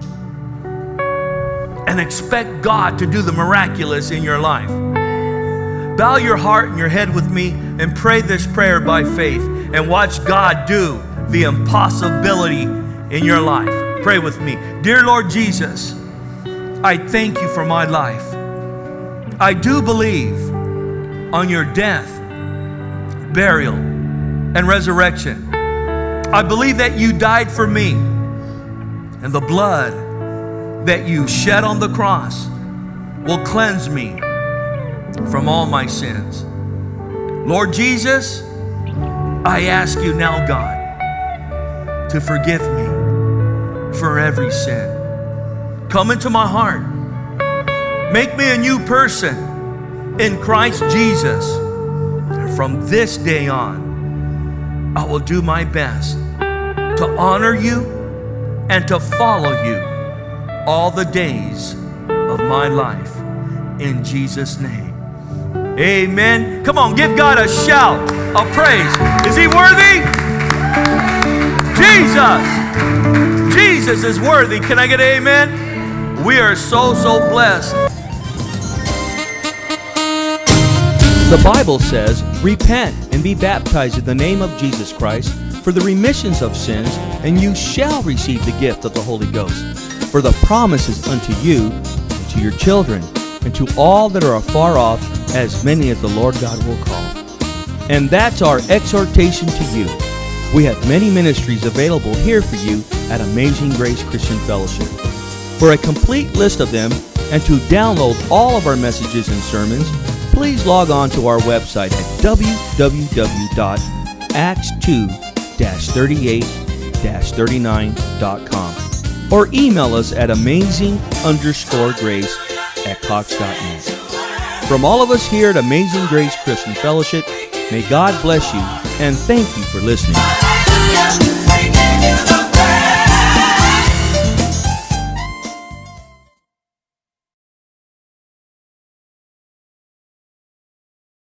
Speaker 1: And expect God to do the miraculous in your life. Bow your heart and your head with me and pray this prayer by faith. And watch God do the impossibility in your life. Pray with me. Dear Lord Jesus, I thank you for my life. I do believe on your death, burial, and resurrection. I believe that you died for me, and the blood that you shed on the cross will cleanse me from all my sins. Lord Jesus, I ask you now, God, to forgive me for every sin. Come into my heart. Make me a new person in Christ Jesus. And from this day on, I will do my best to honor you and to follow you all the days of my life. In Jesus' name. Amen. Come on, give God a shout of praise. Is He worthy? Jesus. Jesus is worthy. Can I get an amen? We are so, so blessed.
Speaker 3: The Bible says, repent and be baptized in the name of Jesus Christ for the remissions of sins, and you shall receive the gift of the Holy Ghost. For the promise is unto you, and to your children, and to all that are afar off, as many as the Lord God will call. And that's our exhortation to you. We have many ministries available here for you at Amazing Grace Christian Fellowship. For a complete list of them and to download all of our messages and sermons, please log on to our website at w w w dot acts two thirty-eight thirty-nine dot com or email us at amazing underscore grace at cox dot net. From all of us here at Amazing Grace Christian Fellowship, may God bless you and thank you for listening.